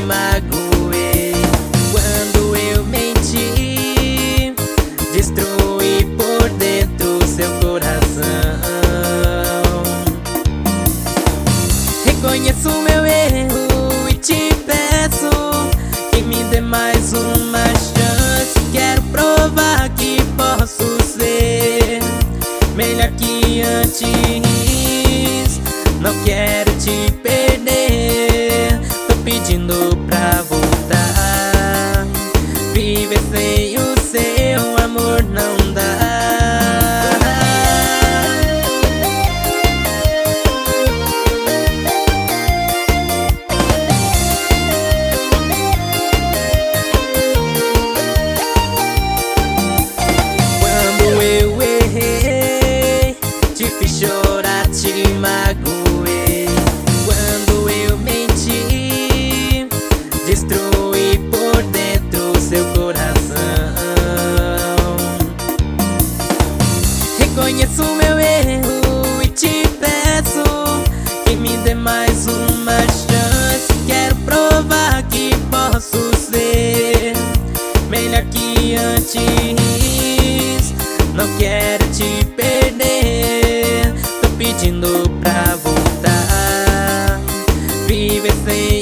magoei. Quando eu menti, destruí por dentro seu coração. Reconheço meu erro e te peço que me dê mais uma chance. Quero provar que posso ser melhor que antes. Não quero te perder, tô pedindo pra voltar. Viver sem o seu amor não dá. Quando eu errei, te fiz chorar, te magoei. Quando eu menti, destruí por dentro seu coração. Reconheço meu erro e te peço que me dê mais uma chance. Quero provar que posso ser melhor que antes. Não quero te perder, tô pedindo pra voltar. Viver sem